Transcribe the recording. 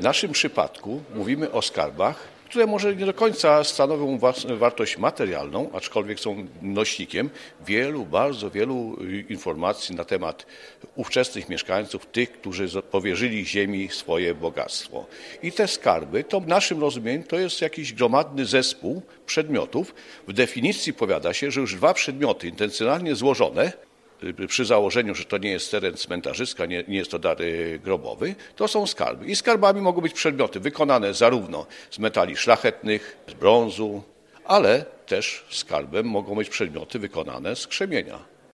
W naszym przypadku mówimy o skarbach, które może nie do końca stanowią wartość materialną, aczkolwiek są nośnikiem bardzo wielu informacji na temat ówczesnych mieszkańców, tych, którzy powierzyli ziemi swoje bogactwo. I te skarby, to w naszym rozumieniu, to jest jakiś gromadny zespół przedmiotów. W definicji powiada się, że już 2 przedmioty intencjonalnie złożone, przy założeniu, że to nie jest teren cmentarzyska, nie jest to dar grobowy, to są skarby. I skarbami mogą być przedmioty wykonane zarówno z metali szlachetnych, z brązu, ale też skarbem mogą być przedmioty wykonane z krzemienia.